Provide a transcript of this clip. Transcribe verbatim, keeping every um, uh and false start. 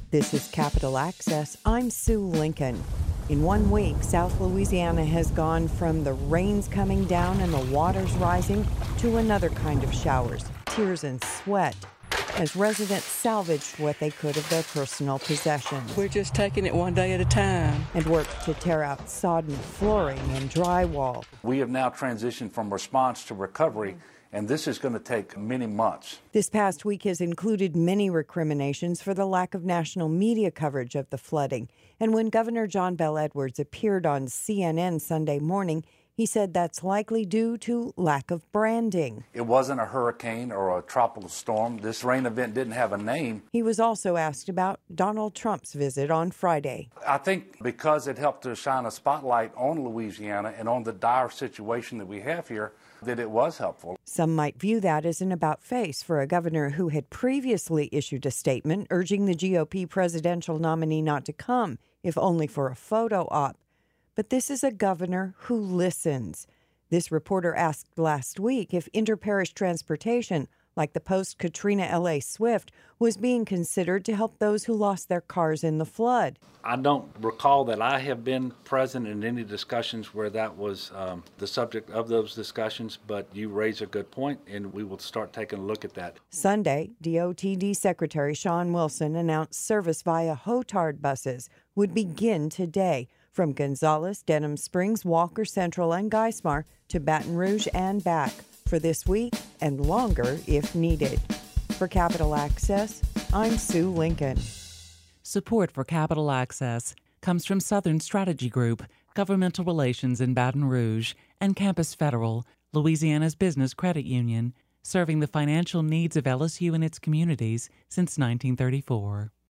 This is Capital Access. I'm Sue Lincoln. In one week, South Louisiana has gone from the rains coming down and the waters rising to another kind of showers, tears and sweat, as residents salvaged what they could of their personal possessions. We're just taking it one day at a time. And worked to tear out sodden flooring and drywall. We have now transitioned from response to recovery, and this is going to take many months. This past week has included many recriminations for the lack of national media coverage of the flooding. And when Governor John Bel Edwards appeared on C N N Sunday morning, he said that's likely due to lack of branding. It wasn't a hurricane or a tropical storm. This rain event didn't have a name. He was also asked about Donald Trump's visit on Friday. I think because it helped to shine a spotlight on Louisiana and on the dire situation that we have here, that it was helpful. Some might view that as an about-face for a governor who had previously issued a statement urging the G O P presidential nominee not to come, if only for a photo op. But this is a governor who listens. This reporter asked last week if interparish transportation, like the post-Katrina L A Swift, was being considered to help those who lost their cars in the flood. I don't recall that I have been present in any discussions where that was um, the subject of those discussions, but you raise a good point, and we will start taking a look at that. Sunday, D O T D Secretary Sean Wilson announced service via Hotard buses would begin today from Gonzales, Denham Springs, Walker Central, and Geismar to Baton Rouge and back for this week and longer if needed. For Capital Access, I'm Sue Lincoln. Support for Capital Access comes from Southern Strategy Group, Governmental Relations in Baton Rouge, and Campus Federal, Louisiana's business credit union, serving the financial needs of L S U and its communities since nineteen thirty-four.